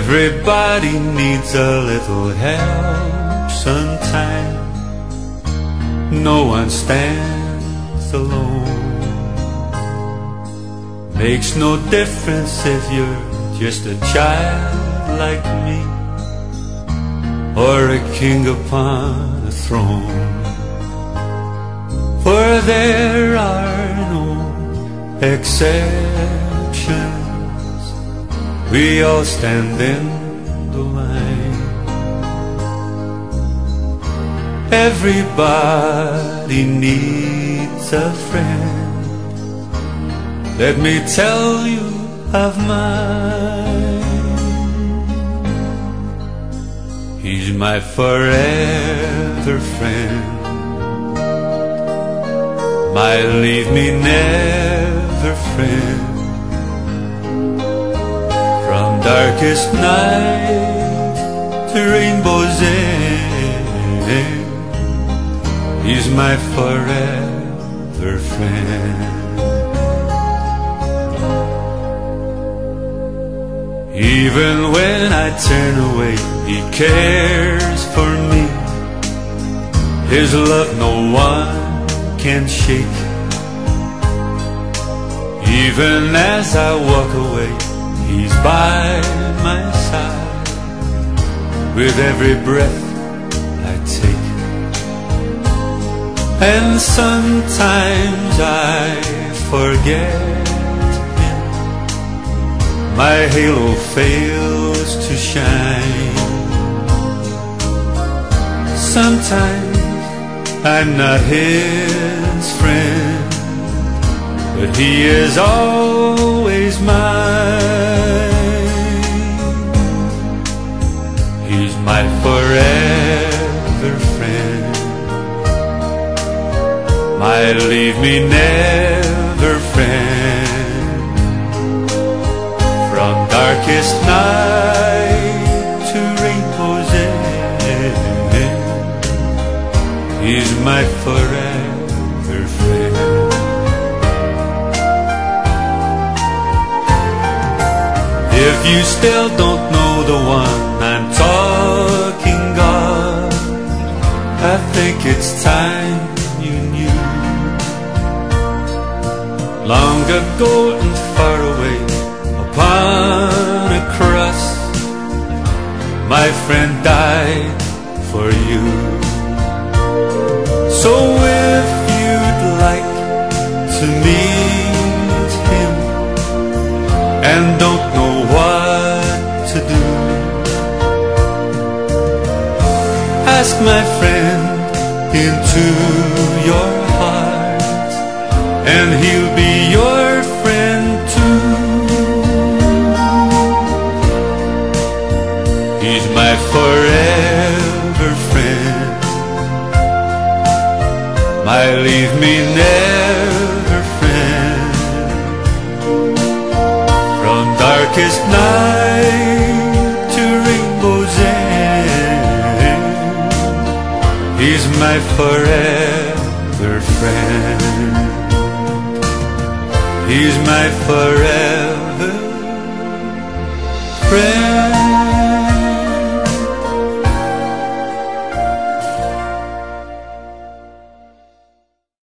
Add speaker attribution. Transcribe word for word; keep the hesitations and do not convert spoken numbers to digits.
Speaker 1: Everybody needs a little help sometime. No one stands alone. Makes no difference if you're just a child like me, or a king upon a throne. For there are no exceptions. We all stand in the line. Everybody needs a friend. Let me tell you of mine. He's my forever friend, my leave me never friend. From darkest night to rainbow's end, he's my forever friend. Even when I turn away, he cares for me. His love no one can shake. Even as I walk away, he's by my side with every breath I take. And sometimes I forget him. My halo fails to shine. Sometimes I'm not his friend, but he is always mine. He's my forever friend, my leave me never friend. From darkest night to rainbow's end, he's my forever friend. If you still don't know the one I'm talking of, I think it's time you knew. Long ago and far away, upon a cross, my friend died for you. So if you'd like to meet him and don't know what to do, ask my friend into your heart, and he'll be your friend too. He's my forever friend, my leave me never friend. From darkest night to rainbow's end, he's my forever friend. He's my forever friend.